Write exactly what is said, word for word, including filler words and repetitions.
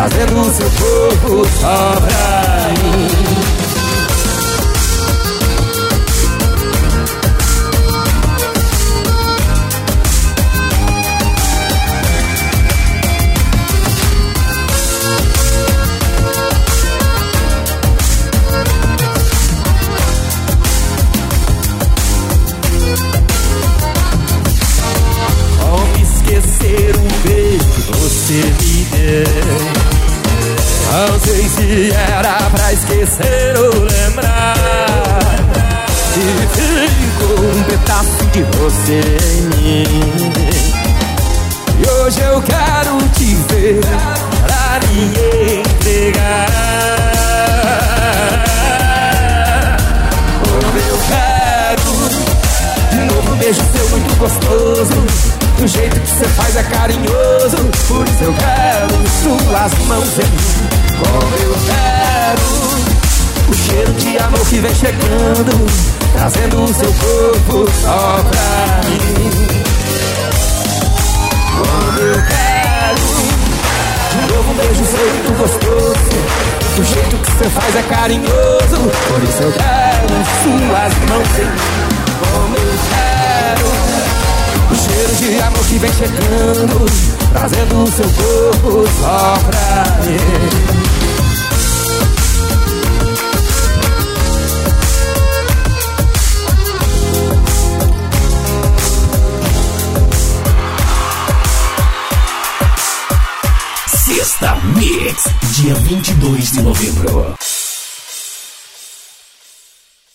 trazendo o seu corpo só pra mim. Esquecer o beijo que você me deu. Não sei se era pra esquecer ou lembrar que ficou um pedaço de você em mim. E hoje eu quero te ver pra me entregar. Oh, eu quero de novo um beijo seu muito gostoso. Do jeito que você faz é carinhoso. Por isso eu quero suas mãos em mim. Como eu quero o cheiro de amor que vem chegando, trazendo o seu corpo só pra mim. Como eu quero de novo um beijo seu muito gostoso. Do jeito que você faz é carinhoso. Por isso eu quero suas mãos em mim. Como eu quero o cheiro de amor que vem chegando, trazendo o seu corpo só pra mim. Sexta Mix, dia vinte e dois de novembro.